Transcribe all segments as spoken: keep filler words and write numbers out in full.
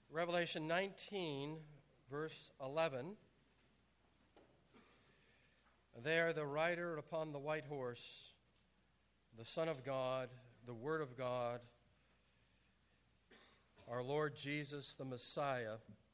Revelation nineteen, verse eleven. There the rider upon the white horse, the Son of God, the Word of God, our Lord Jesus the Messiah,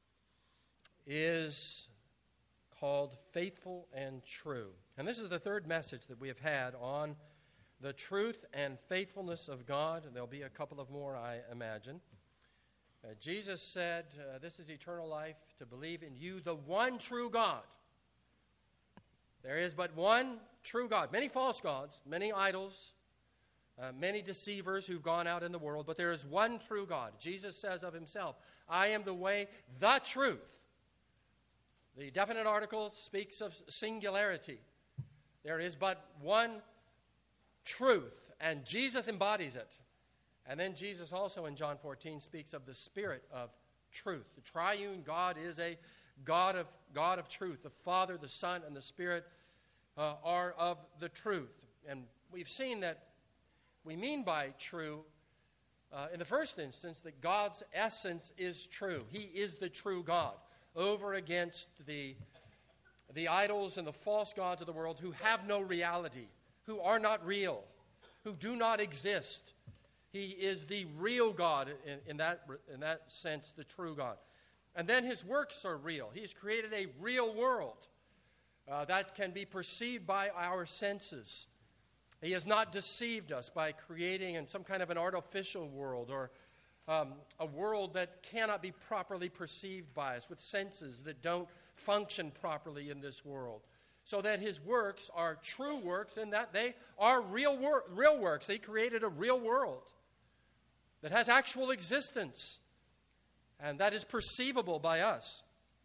is called Faithful and True. And this is the third message that we have had on the truth and faithfulness of God. There'll be a couple of more, I imagine. Uh, Jesus said, uh, this is eternal life, to believe in you, the one true God. There is but one true God. Many false gods, many idols, uh, many deceivers who've gone out in the world, but there is one true God. Jesus says of himself, I am the way, the truth. The definite article speaks of singularity. There is but one truth, and Jesus embodies it. And then Jesus also in John fourteen speaks of the Spirit of truth. The triune God is a God of God of truth. The Father, the Son, and the Spirit uh, are of the truth. And we've seen that we mean by true, uh, in the first instance, that God's essence is true. He is the true God, over against the, the idols and the false gods of the world who have no reality, who are not real, who do not exist. He is the real God in, in, that, in that sense, the true God. And then his works are real. He has created a real world uh, that can be perceived by our senses. He has not deceived us by creating in some kind of an artificial world or um, a world that cannot be properly perceived by us with senses that don't function properly in this world. So that his works are true works in that they are real, wor- real works. He created a real world that has actual existence and that is perceivable by us.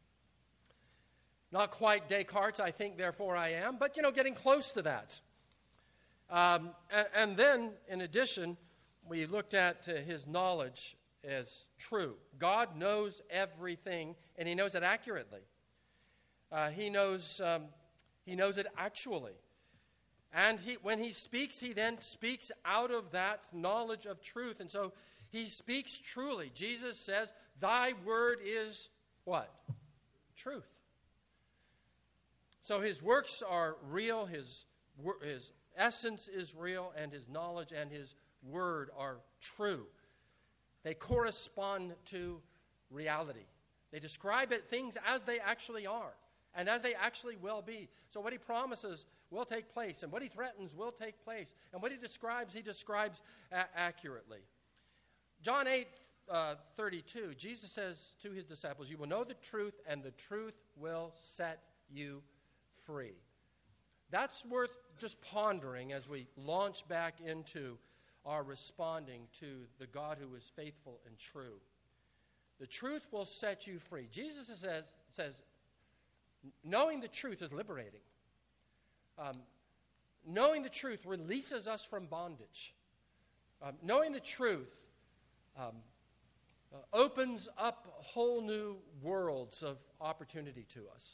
Not quite Descartes, I think, therefore I am, but, you know, getting close to that. Um, and, and then, in addition, we looked at uh, his knowledge as true. God knows everything, and he knows it accurately. Uh, he knows um, he knows it actually. And he, when he speaks, he then speaks out of that knowledge of truth. And so he speaks truly. Jesus says, thy word is what? Truth. So his works are real, his, his essence is real, and his knowledge and his word are true. They correspond to reality. They describe it, things as they actually are and as they actually will be. So what he promises will take place, and what he threatens will take place, and what he describes, he describes a- accurately. John eight uh, thirty-two, Jesus says to his disciples, you will know the truth, and the truth will set you free. That's worth just pondering as we launch back into our responding to the God who is faithful and true. The truth will set you free. Jesus says, says knowing the truth is liberating. Um, knowing the truth releases us from bondage. Um, knowing the truth um, uh, opens up whole new worlds of opportunity to us.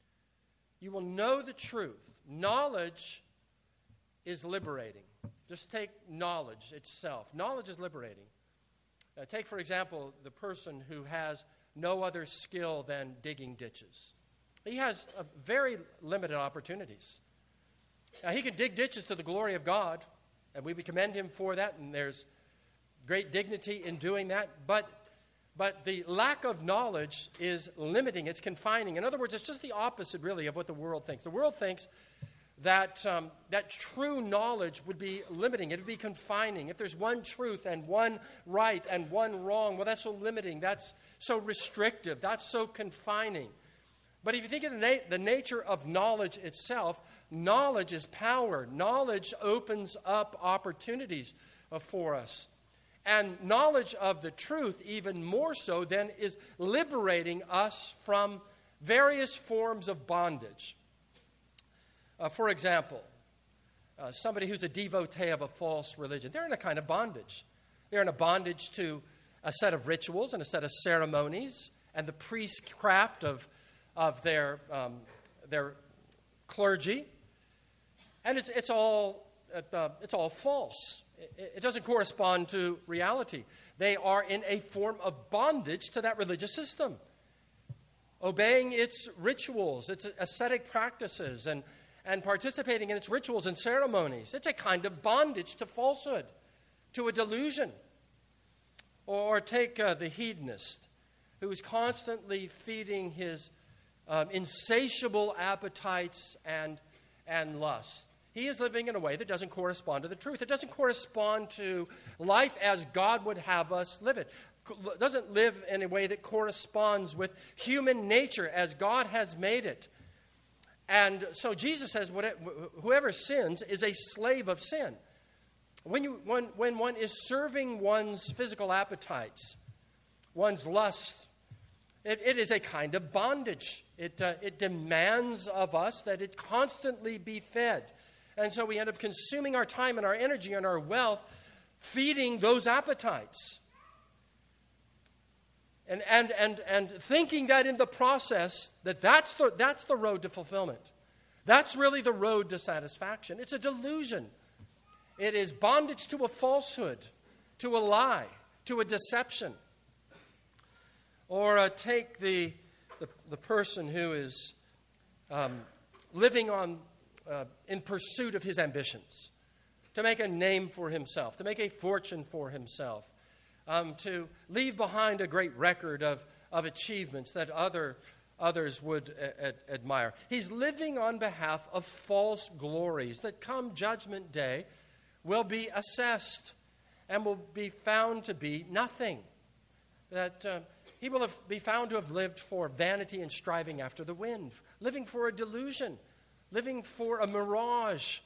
You will know the truth. Knowledge is liberating. Just take knowledge itself. Knowledge is liberating. Uh, take, for example, the person who has no other skill than digging ditches. He has uh, very limited opportunities. Now, he can dig ditches to the glory of God, and we would commend him for that, and there's great dignity in doing that. But, but the lack of knowledge is limiting. It's confining. In other words, it's just the opposite, really, of what the world thinks. The world thinks that um, that true knowledge would be limiting. It would be confining. If there's one truth and one right and one wrong, well, that's so limiting. That's so restrictive. That's so confining. But if you think of the, na- the nature of knowledge itself, knowledge is power. Knowledge opens up opportunities uh, for us. And knowledge of the truth, even more so, then is liberating us from various forms of bondage. Uh, for example, uh, somebody who's a devotee of a false religion, they're in a kind of bondage. They're in a bondage to a set of rituals and a set of ceremonies and the priestcraft of, of their, um, their clergy. And it's, it's, all, uh, it's all false. It doesn't correspond to reality. They are in a form of bondage to that religious system, obeying its rituals, its ascetic practices, and, and participating in its rituals and ceremonies. It's a kind of bondage to falsehood, to a delusion. Or take uh, the hedonist, who is constantly feeding his um, insatiable appetites and, and lust. He is living in a way that doesn't correspond to the truth. It doesn't correspond to life as God would have us live it. It doesn't live in a way that corresponds with human nature as God has made it. And so Jesus says, whoever sins is a slave of sin. When, you, when, when one is serving one's physical appetites, one's lusts, it, it is a kind of bondage. It, uh, it demands of us that it constantly be fed. And so we end up consuming our time and our energy and our wealth feeding those appetites. And, and, and, and thinking that in the process, that that's the, that's the road to fulfillment. That's really the road to satisfaction. It's a delusion. It is bondage to a falsehood, to a lie, to a deception. Or uh, take the, the, the person who is um, living on Uh, in pursuit of his ambitions, to make a name for himself, to make a fortune for himself, um, to leave behind a great record of, of achievements that other, others would a- a- admire. He's living on behalf of false glories that come Judgment Day will be assessed and will be found to be nothing. That uh, he will have, be found to have lived for vanity and striving after the wind, living for a delusion, living for a mirage.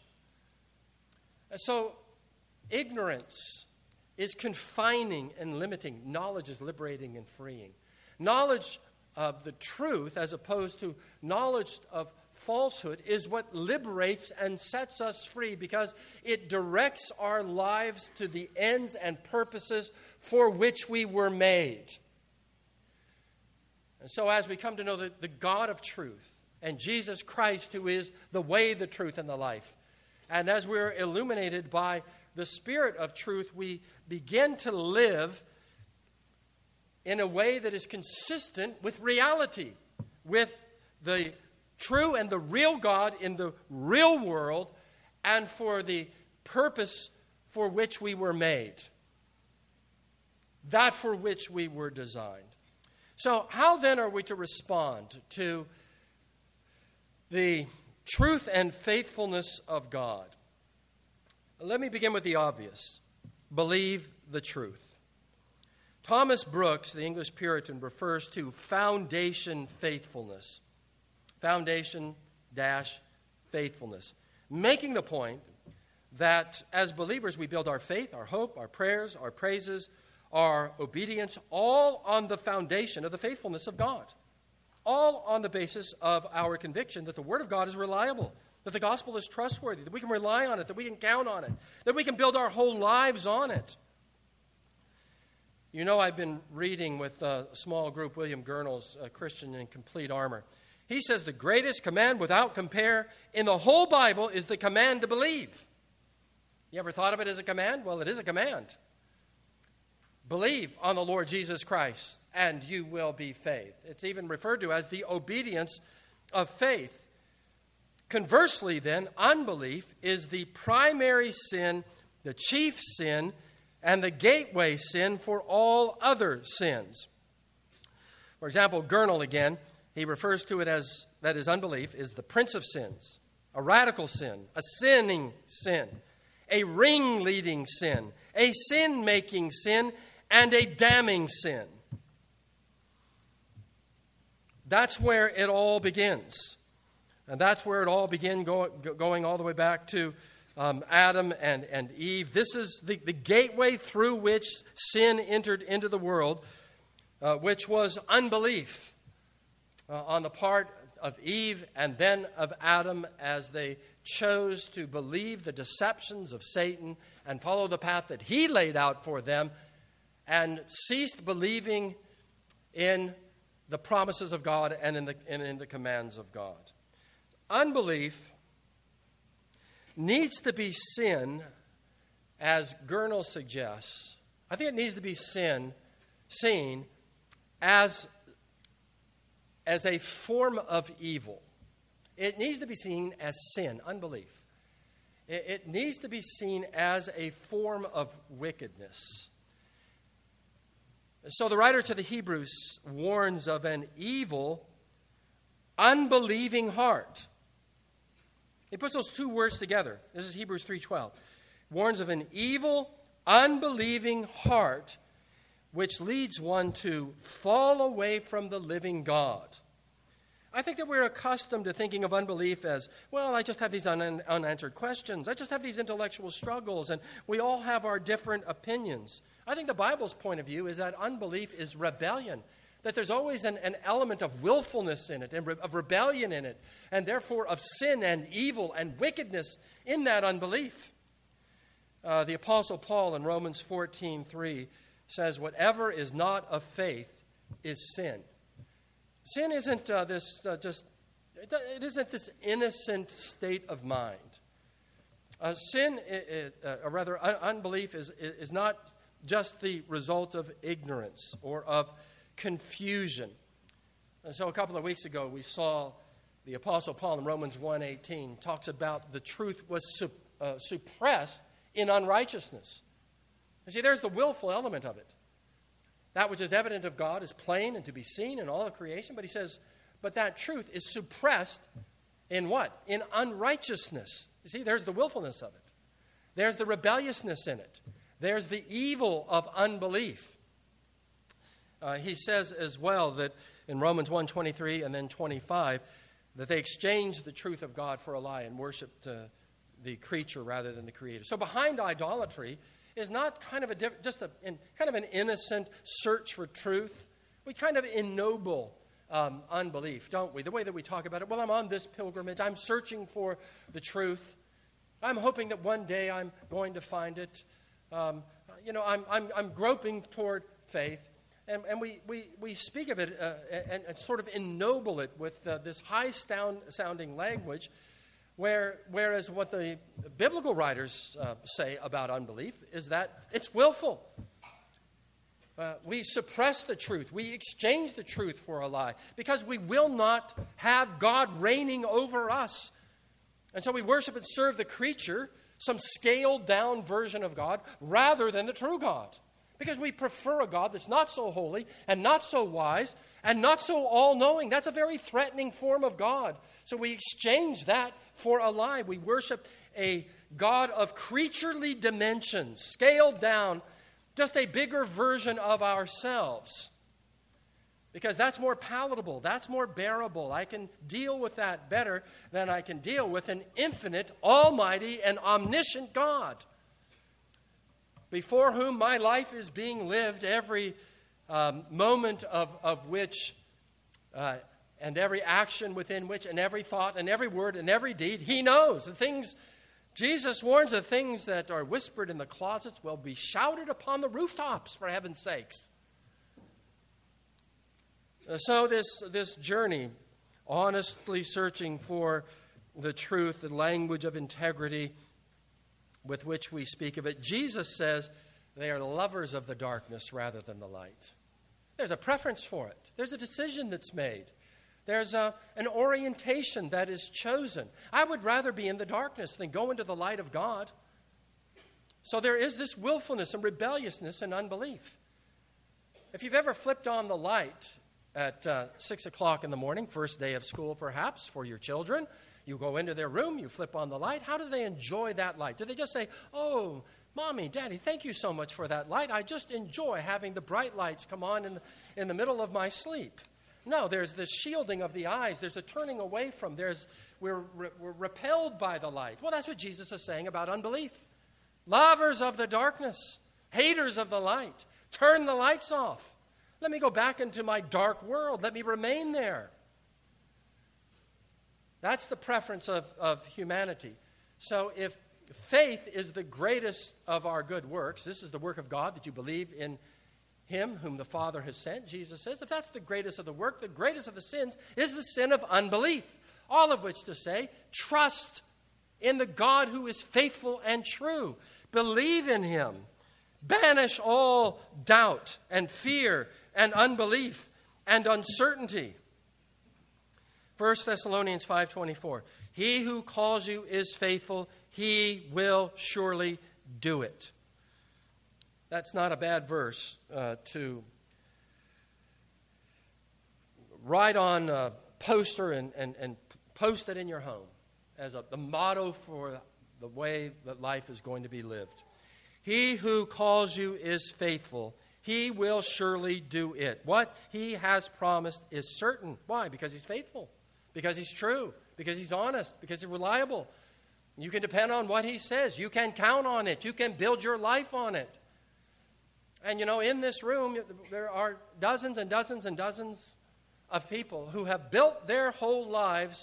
So ignorance is confining and limiting. Knowledge is liberating and freeing. Knowledge of the truth as opposed to knowledge of falsehood is what liberates and sets us free, because it directs our lives to the ends and purposes for which we were made. And so as we come to know the, the God of truth, and Jesus Christ, who is the way, the truth, and the life. And as we're illuminated by the Spirit of truth, we begin to live in a way that is consistent with reality, with the true and the real God in the real world, and for the purpose for which we were made, that for which we were designed. So how then are we to respond to the truth and faithfulness of God? Let me begin with the obvious. Believe the truth. Thomas Brooks, the English Puritan, refers to foundation faithfulness. Foundation dash faithfulness. Making the point that as believers we build our faith, our hope, our prayers, our praises, our obedience, all on the foundation of the faithfulness of God. All on the basis of our conviction that the Word of God is reliable, that the gospel is trustworthy, that we can rely on it, that we can count on it, that we can build our whole lives on it. You know, I've been reading with a small group William Gurnall's uh, Christian in Complete Armor. He says the greatest command without compare in the whole Bible is the command to believe. You ever thought of it as a command? Well, it is a command. Believe on the Lord Jesus Christ, and you will be faith. It's even referred to as the obedience of faith. Conversely, then, unbelief is the primary sin, the chief sin, and the gateway sin for all other sins. For example, Gurnall again, he refers to it as, that is, unbelief is the prince of sins, a radical sin, a sinning sin, a ring-leading sin, a sin-making sin, and a damning sin. That's where it all begins. And that's where it all began go, going all the way back to um, Adam and, and Eve. This is the, the gateway through which sin entered into the world, uh, which was unbelief uh, on the part of Eve and then of Adam, as they chose to believe the deceptions of Satan and follow the path that he laid out for them, and ceased believing in the promises of God and in the, and in the commands of God. Unbelief needs to be sin as Gurnall suggests, I think it needs to be sin, seen as, as a form of evil. It needs to be seen as sin, unbelief. It, it needs to be seen as a form of wickedness. So the writer to the Hebrews warns of an evil, unbelieving heart. He puts those two words together. This is Hebrews three twelve. Warns of an evil, unbelieving heart, which leads one to fall away from the living God. I think that we're accustomed to thinking of unbelief as, well, I just have these un- unanswered questions. I just have these intellectual struggles, and we all have our different opinions. I think the Bible's point of view is that unbelief is rebellion, that there's always an, an element of willfulness in it, and re- of rebellion in it, and therefore of sin and evil and wickedness in that unbelief. Uh, the Apostle Paul in Romans fourteen three says, whatever is not of faith is sin. Sin isn't uh, this uh, just, it isn't this innocent state of mind. Uh, sin, it, it, uh, or rather un- unbelief, is, is not just the result of ignorance or of confusion. And so a couple of weeks ago we saw the Apostle Paul in Romans one eighteen talks about the truth was su- uh, suppressed in unrighteousness. You see, there's the willful element of it. That which is evident of God is plain and to be seen in all of creation. But he says, but that truth is suppressed in what? In unrighteousness. You see, there's the willfulness of it. There's the rebelliousness in it. There's the evil of unbelief. Uh, he says as well that in Romans one twenty-three and then twenty-five, that they exchanged the truth of God for a lie and worshiped uh, the creature rather than the Creator. So behind idolatry is not kind of a diff- just a in, kind of an innocent search for truth. We kind of ennoble um, unbelief, don't we? The way that we talk about it. Well, I'm on this pilgrimage. I'm searching for the truth. I'm hoping that one day I'm going to find it. Um, you know, I'm I'm I'm groping toward faith, and and we we we speak of it uh, and, and sort of ennoble it with uh, this high sound, sounding language. Where, whereas what the biblical writers uh, say about unbelief is that it's willful. Uh, we suppress the truth. We exchange the truth for a lie because we will not have God reigning over us. And so we worship and serve the creature, some scaled-down version of God, rather than the true God. Because we prefer a God that's not so holy and not so wise and not so all-knowing. That's a very threatening form of God. So we exchange that for a lie. We worship a God of creaturely dimensions, scaled down, just a bigger version of ourselves. Because that's more palatable, that's more bearable. I can deal with that better than I can deal with an infinite, almighty, and omniscient God, before whom my life is being lived, every um, moment of, of which, uh, and every action within which, and every thought, and every word, and every deed, he knows. The things, Jesus warns, the things that are whispered in the closets will be shouted upon the rooftops, for heaven's sakes. So this, this journey, honestly searching for the truth, the language of integrity with which we speak of it, Jesus says they are lovers of the darkness rather than the light. There's a preference for it. There's a decision that's made. There's a, an orientation that is chosen. I would rather be in the darkness than go into the light of God. So there is this willfulness and rebelliousness and unbelief. If you've ever flipped on the light at uh, six o'clock in the morning, first day of school perhaps for your children, you go into their room, you flip on the light. How do they enjoy that light? Do they just say, oh, Mommy, Daddy, thank you so much for that light. I just enjoy having the bright lights come on in the, in the middle of my sleep. No, there's the shielding of the eyes. There's a turning away from. There's we're, we're repelled by the light. Well, that's what Jesus is saying about unbelief. Lovers of the darkness, haters of the light. Turn the lights off. Let me go back into my dark world. Let me remain there. That's the preference of, of humanity. So if faith is the greatest of our good works, this is the work of God, that you believe in Him whom the Father has sent, Jesus says, if that's the greatest of the work, the greatest of the sins is the sin of unbelief. All of which to say, trust in the God who is faithful and true. Believe in him. Banish all doubt and fear and unbelief and uncertainty. First Thessalonians five twenty-four. He who calls you is faithful. He will surely do it. That's not a bad verse uh, to write on a poster and, and, and post it in your home as a, the motto for the way that life is going to be lived. He who calls you is faithful. He will surely do it. What he has promised is certain. Why? Because he's faithful. Because he's true. Because he's honest. Because he's reliable. You can depend on what he says. You can count on it. You can build your life on it. And you know, in this room, there are dozens and dozens and dozens of people who have built their whole lives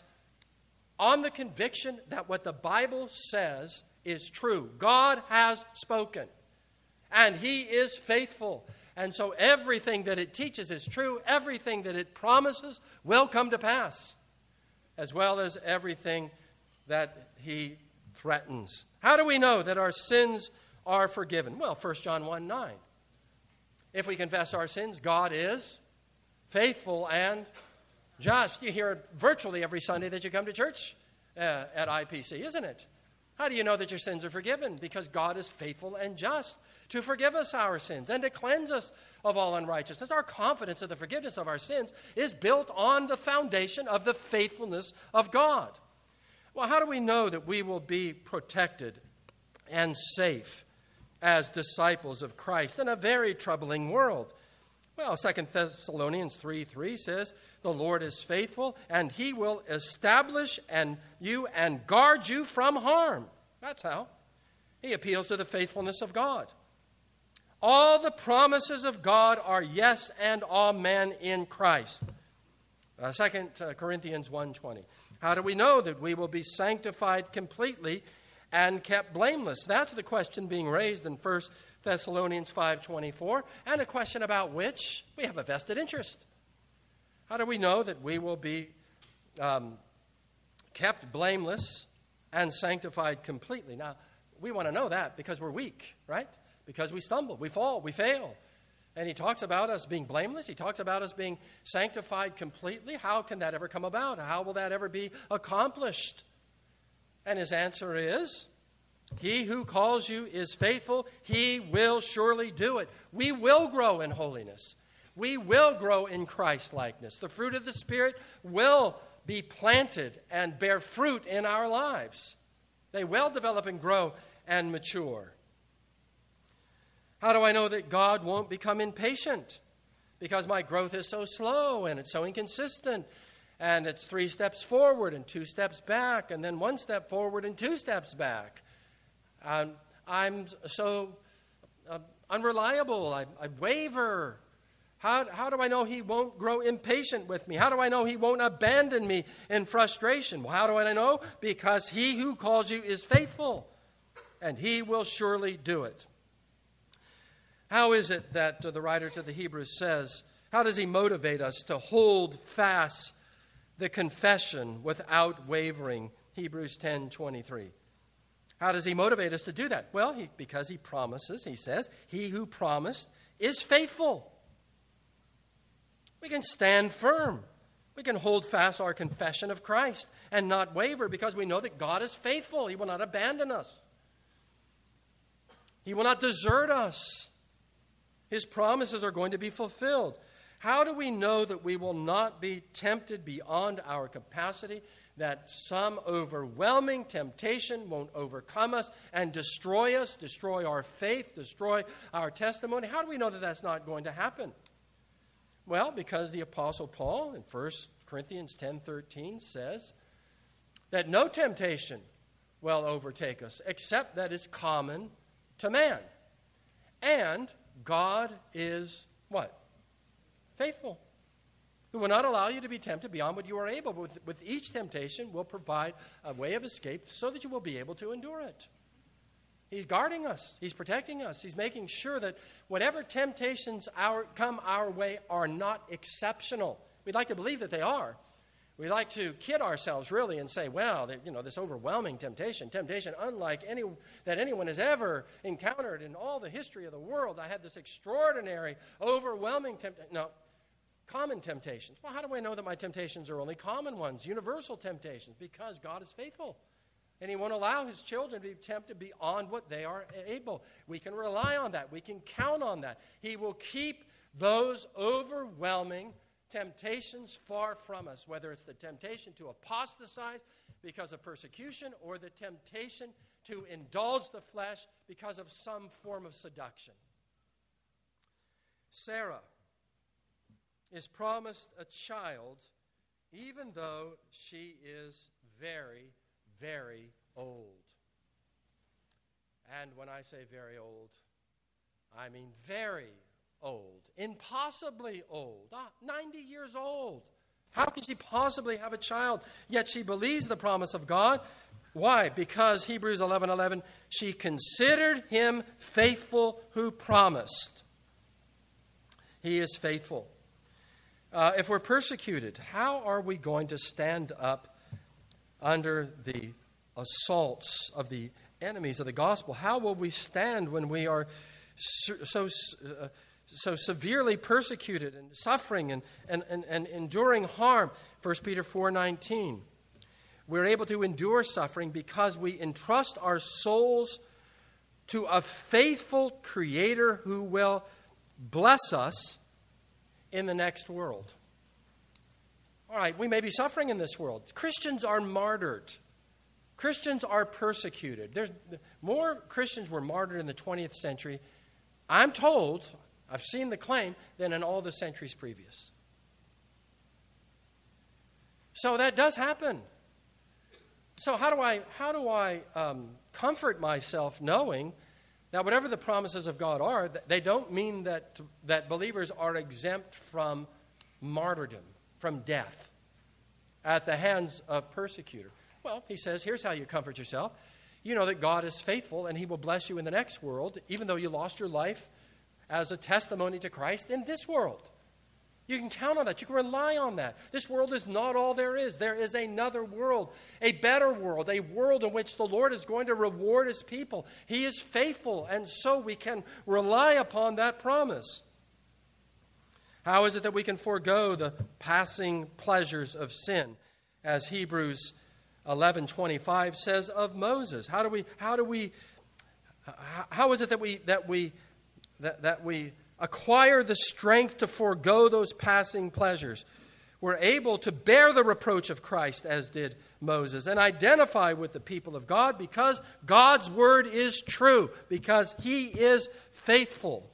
on the conviction that what the Bible says is true. God has spoken, and he is faithful. And so everything that it teaches is true. Everything that it promises will come to pass, as well as everything that he threatens. How do we know that our sins are forgiven? Well, First John one nine. If we confess our sins, God is faithful and just. You hear it virtually every Sunday that you come to church uh, at I P C, isn't it? How do you know that your sins are forgiven? Because God is faithful and just to forgive us our sins and to cleanse us of all unrighteousness. Our confidence of the forgiveness of our sins is built on the foundation of the faithfulness of God. Well, how do we know that we will be protected and safe as disciples of Christ in a very troubling world? Well, Second Thessalonians three three says, the Lord is faithful, and he will establish and you and guard you from harm. That's how. He appeals to the faithfulness of God. All the promises of God are yes and amen in Christ. Uh, Second Corinthians one twenty. How do we know that we will be sanctified completely and kept blameless? That's the question being raised in First Thessalonians five twenty-four, and a question about which we have a vested interest. How do we know that we will be um, kept blameless and sanctified completely? Now, we want to know that because we're weak, right? Because we stumble, we fall, we fail. And he talks about us being blameless. He talks about us being sanctified completely. How can that ever come about? How will that ever be accomplished? And his answer is, he who calls you is faithful. He will surely do it. We will grow in holiness. We will grow in Christ-likeness. The fruit of the Spirit will be planted and bear fruit in our lives. They will develop and grow and mature. How do I know that God won't become impatient? Because my growth is so slow and it's so inconsistent. And it's three steps forward and two steps back, and then one step forward and two steps back. Um, I'm so uh, unreliable. I, I waver. How, how do I know he won't grow impatient with me? How do I know he won't abandon me in frustration? Well, how do I know? Because he who calls you is faithful, and he will surely do it. How is it that uh, the writer to the Hebrews says, how does he motivate us to hold fast the confession without wavering? Hebrews ten twenty-three. How does he motivate us to do that? Well, he, because he promises, he says, he who promised is faithful. We can stand firm. We can hold fast our confession of Christ and not waver because we know that God is faithful. He will not abandon us. He will not desert us. His promises are going to be fulfilled. How do we know that we will not be tempted beyond our capacity, that some overwhelming temptation won't overcome us and destroy us, destroy our faith, destroy our testimony? How do we know that that's not going to happen? Well, because the Apostle Paul in First Corinthians ten thirteen says that no temptation will overtake us except that is common to man. And God is what? Faithful, who will not allow you to be tempted beyond what you are able. But with, with each temptation will provide a way of escape so that you will be able to endure it. He's guarding us. He's protecting us. He's making sure that whatever temptations our, come our way are not exceptional. We'd like to believe that they are. We like to kid ourselves, really, and say, well, you know, this overwhelming temptation, temptation unlike any that anyone has ever encountered in all the history of the world. I had this extraordinary, overwhelming temptation. No, common temptations. Well, how do I know that my temptations are only common ones, universal temptations? Because God is faithful, and He won't allow His children to be tempted beyond what they are able. We can rely on that. We can count on that. He will keep those overwhelming temptations far from us, whether it's the temptation to apostatize because of persecution or the temptation to indulge the flesh because of some form of seduction. Sarah is promised a child even though she is very, very old. And when I say very old, I mean very old, impossibly old, ah, ninety years old. How can she possibly have a child? Yet she believes the promise of God. Why? Because Hebrews eleven eleven, she considered him faithful who promised. He is faithful. Uh, if we're persecuted, how are we going to stand up under the assaults of the enemies of the gospel? How will we stand when we are so, so uh, so severely persecuted and suffering and, and, and, and enduring harm? First Peter four nineteen. We're able to endure suffering because we entrust our souls to a faithful Creator who will bless us in the next world. All right, we may be suffering in this world. Christians are martyred. Christians are persecuted. There's more Christians were martyred in the twentieth century, I'm told, I've seen the claim, than in all the centuries previous. So that does happen. So how do I how do I um, comfort myself knowing that whatever the promises of God are, they don't mean that that believers are exempt from martyrdom, from death, at the hands of persecutor? Well, he says, here's how you comfort yourself. You know that God is faithful and He will bless you in the next world, even though you lost your life as a testimony to Christ in this world. You can count on that. You can rely on that. This world is not all there is. There is another world, a better world, a world in which the Lord is going to reward His people. He is faithful, and so we can rely upon that promise. How is it that we can forego the passing pleasures of sin, as Hebrews eleven twenty-five says of Moses? How do we? How do we? How is it that we that we that, that we acquire the strength to forego those passing pleasures? We're able to bear the reproach of Christ as did Moses and identify with the people of God because God's word is true, because He is faithful.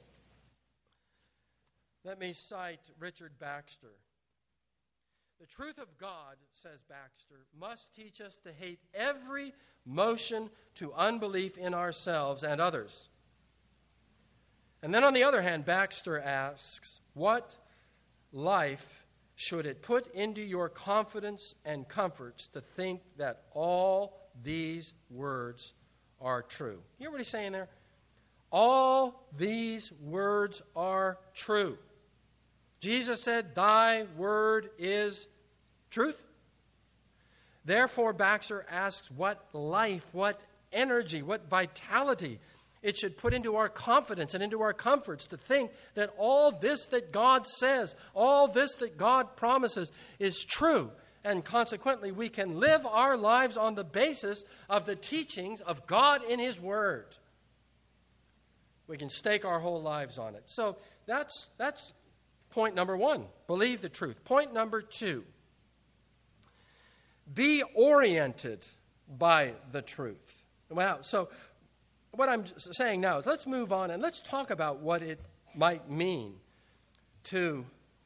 Let me cite Richard Baxter. The truth of God, says Baxter, must teach us to hate every motion to unbelief in ourselves and others. And then on the other hand, Baxter asks, what life should it put into your confidence and comforts to think that all these words are true? You hear what he's saying there? All these words are true. Jesus said, thy word is truth. Therefore, Baxter asks what life, what energy, what vitality it should put into our confidence and into our comforts to think that all this that God says, all this that God promises is true. And consequently, we can live our lives on the basis of the teachings of God in His Word. We can stake our whole lives on it. So that's, that's point number one. Believe the truth. Point number two. Be oriented by the truth. Wow. So what I'm saying now is let's move on and let's talk about what it might mean to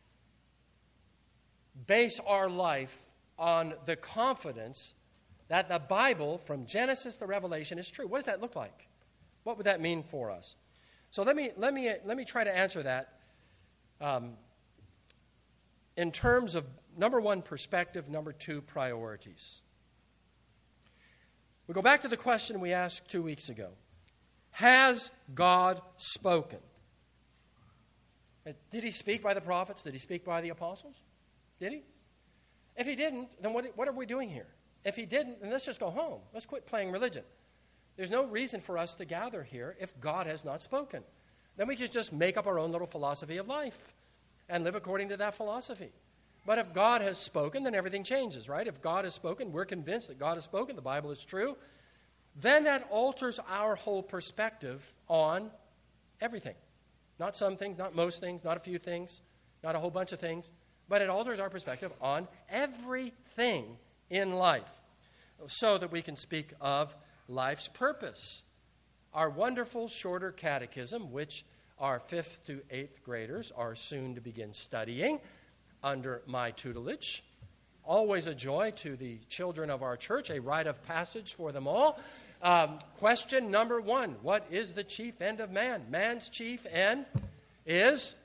base our life on the confidence that the Bible, from Genesis to Revelation, is true. What does that look like? What would that mean for us? So let me let me let me try to answer that um, in terms of number one, perspective, number two, priorities. We go back to the question we asked two weeks ago. Has God spoken? Did He speak by the prophets? Did He speak by the apostles? Did He? If he didn't, then what, what are we doing here? If he didn't, then let's just go home. Let's quit playing religion. There's no reason for us to gather here if God has not spoken. Then we can just make up our own little philosophy of life and live according to that philosophy. But if God has spoken, then everything changes, right? If God has spoken, we're convinced that God has spoken, the Bible is true, then that alters our whole perspective on everything. Not some things, not most things, not a few things, not a whole bunch of things, but it alters our perspective on everything in life so that we can speak of life's purpose. Our wonderful shorter catechism, which our fifth to eighth graders are soon to begin studying under my tutelage. Always a joy to the children of our church, a rite of passage for them all. Um, question number one, what is the chief end of man? Man's chief end is?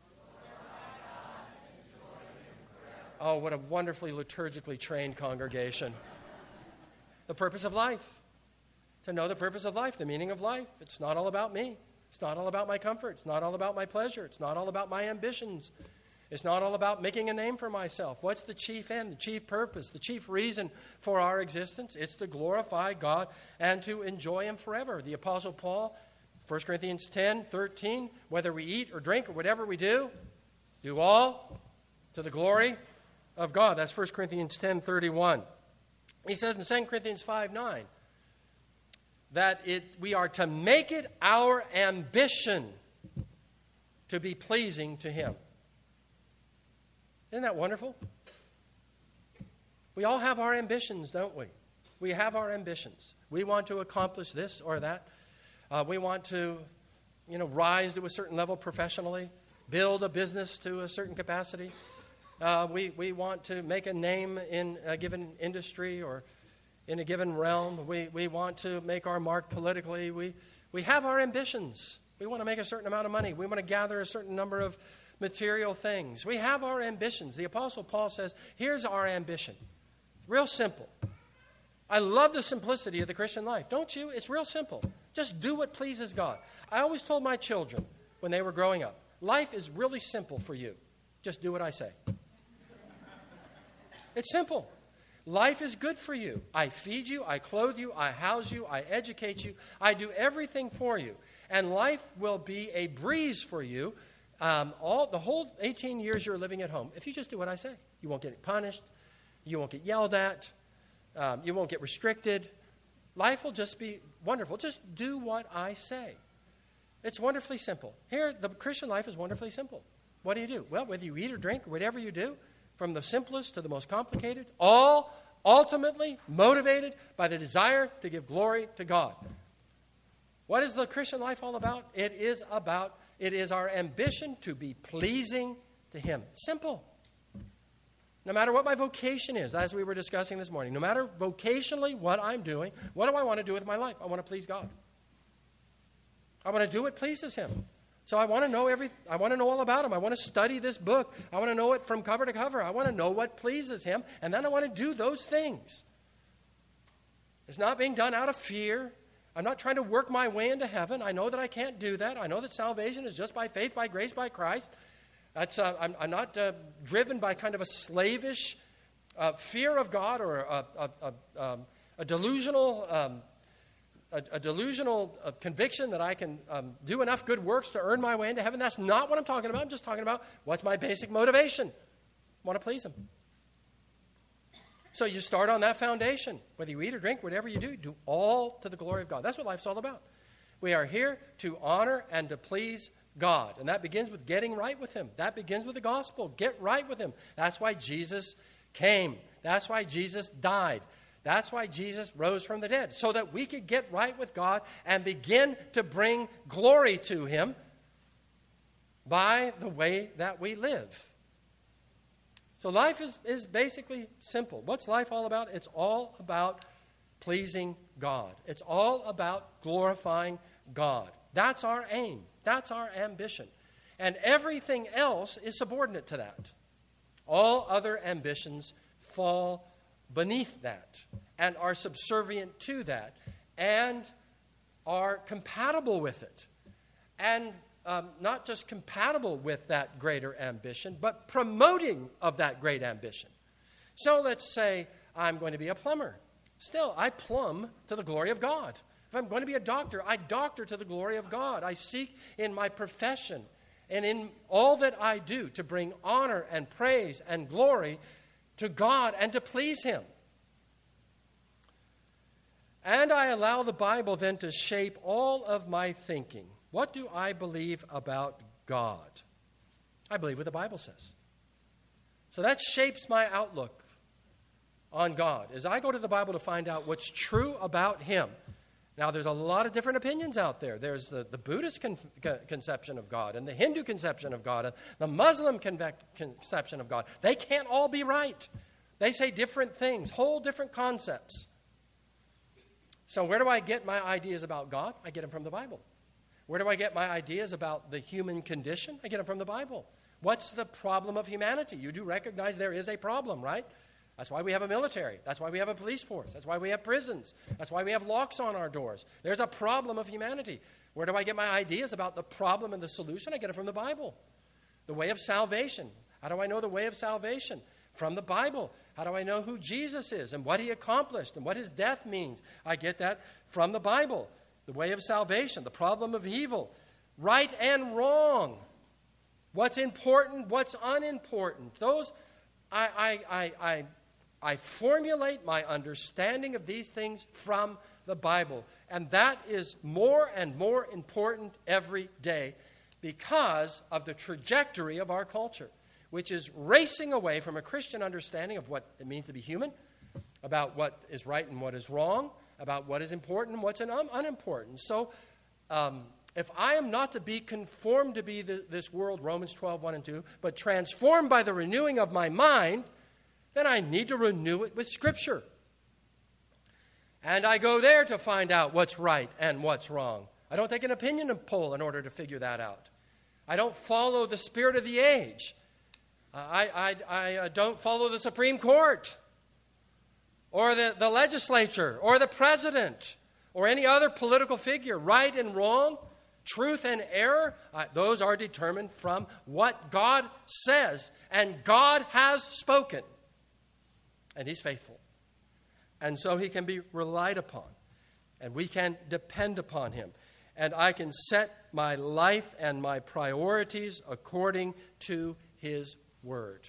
Oh, what a wonderfully liturgically trained congregation. The purpose of life. To know the purpose of life, the meaning of life. It's not all about me. It's not all about my comfort. It's not all about my pleasure. It's not all about my ambitions. It's not all about making a name for myself. What's the chief end, the chief purpose, the chief reason for our existence? It's to glorify God and to enjoy Him forever. The Apostle Paul, First Corinthians ten, thirteen, whether we eat or drink or whatever we do, do all to the glory of God. That's First Corinthians ten, thirty-one. He says in Second Corinthians five, nine, that it, we are to make it our ambition to be pleasing to Him. Isn't that wonderful? We all have our ambitions, don't we? We have our ambitions. We want to accomplish this or that. Uh, we want to, you know, rise to a certain level professionally, build a business to a certain capacity. Uh, we, we want to make a name in a given industry or in a given realm. We, we want to make our mark politically. We, we have our ambitions. We want to make a certain amount of money. We want to gather a certain number of material things. We have our ambitions. The Apostle Paul says, here's our ambition. Real simple. I love the simplicity of the Christian life. Don't you? It's real simple. Just do what pleases God. I always told my children when they were growing up, life is really simple for you. Just do what I say. It's simple. Life is good for you. I feed you, I clothe you, I house you, I educate you. I do everything for you. And life will be a breeze for you um, all the whole eighteen years you're living at home. If you just do what I say, you won't get punished. You won't get yelled at. Um, you won't get restricted. Life will just be wonderful. Just do what I say. It's wonderfully simple. Here, the Christian life is wonderfully simple. What do you do? Well, whether you eat or drink or whatever you do, from the simplest to the most complicated, all ultimately motivated by the desire to give glory to God. What is the Christian life all about? It is about, it is our ambition to be pleasing to Him. Simple. No matter what my vocation is, as we were discussing this morning, no matter vocationally what I'm doing, what do I want to do with my life? I want to please God. I want to do what pleases Him. So I want to know every. I want to know all about Him. I want to study this book. I want to know it from cover to cover. I want to know what pleases Him, and then I want to do those things. It's not being done out of fear. I'm not trying to work my way into heaven. I know that I can't do that. I know that salvation is just by faith, by grace, by Christ. That's, uh, I'm, I'm not uh, driven by kind of a slavish uh, fear of God or a, a, a, um, a delusional um, A, a delusional uh, conviction that I can um, do enough good works to earn my way into heaven. That's not what I'm talking about. I'm just talking about what's my basic motivation. I want to please Him. So you start on that foundation. Whether you eat or drink, whatever you do, do all to the glory of God. That's what life's all about. We are here to honor and to please God. And that begins with getting right with Him. That begins with the gospel. Get right with Him. That's why Jesus came. That's why Jesus died. That's why Jesus rose from the dead, so that we could get right with God and begin to bring glory to Him by the way that we live. So life is, is basically simple. What's life all about? It's all about pleasing God. It's all about glorifying God. That's our aim. That's our ambition. And everything else is subordinate to that. All other ambitions fall beneath that and are subservient to that and are compatible with it. And um, not just compatible with that greater ambition, but promoting of that great ambition. So let's say I'm going to be a plumber. Still, I plumb to the glory of God. If I'm going to be a doctor, I doctor to the glory of God. I seek in my profession and in all that I do to bring honor and praise and glory to God and to please Him. And I allow the Bible then to shape all of my thinking. What do I believe about God? I believe what the Bible says. So that shapes my outlook on God as I go to the Bible to find out what's true about Him. Now, there's a lot of different opinions out there. There's the, the Buddhist con- conception of God and the Hindu conception of God and the Muslim conve- conception of God. They can't all be right. They say different things, whole different concepts. So where do I get my ideas about God? I get them from the Bible. Where do I get my ideas about the human condition? I get them from the Bible. What's the problem of humanity? You do recognize there is a problem, right? That's why we have a military. That's why we have a police force. That's why we have prisons. That's why we have locks on our doors. There's a problem of humanity. Where do I get my ideas about the problem and the solution? I get it from the Bible. The way of salvation. How do I know the way of salvation? From the Bible. How do I know who Jesus is and what He accomplished and what His death means? I get that from the Bible. The way of salvation, the problem of evil, right and wrong. What's important, what's unimportant. Those, I, I, I, I I formulate my understanding of these things from the Bible. And that is more and more important every day because of the trajectory of our culture, which is racing away from a Christian understanding of what it means to be human, about what is right and what is wrong, about what is important and what's un- unimportant. So um, if I am not to be conformed to be the, this world, Romans twelve, one and two, but transformed by the renewing of my mind, then I need to renew it with Scripture. And I go there to find out what's right and what's wrong. I don't take an opinion poll in order to figure that out. I don't follow the spirit of the age. I, I, I uh, don't follow the Supreme Court or the, the legislature or the president or any other political figure. Right and wrong, truth and error, uh, those are determined from what God says. And God has spoken. And He's faithful. And so He can be relied upon. And we can depend upon Him. And I can set my life and my priorities according to His Word.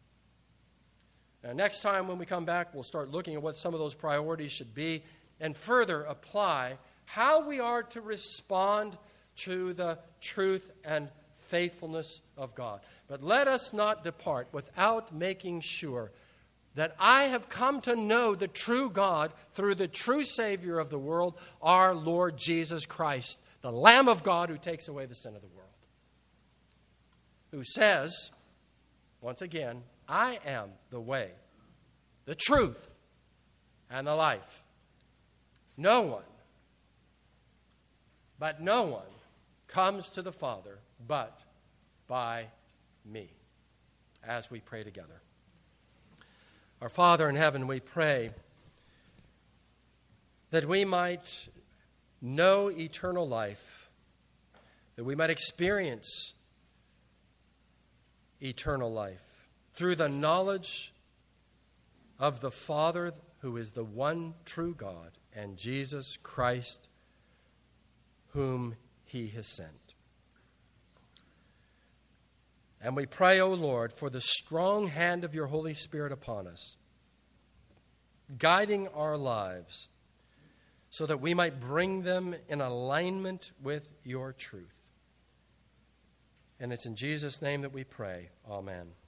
Now, next time when we come back, we'll start looking at what some of those priorities should be and further apply how we are to respond to the truth and faithfulness of God. But let us not depart without making sure that I have come to know the true God through the true Savior of the world, our Lord Jesus Christ, the Lamb of God who takes away the sin of the world, who says, once again, I am the way, the truth, and the life. No one, but no one comes to the Father but by me. As we pray together. Our Father in heaven, we pray that we might know eternal life, that we might experience eternal life through the knowledge of the Father who is the one true God and Jesus Christ whom He has sent. And we pray, O Lord, for the strong hand of your Holy Spirit upon us, guiding our lives so that we might bring them in alignment with your truth. And it's in Jesus' name that we pray. Amen.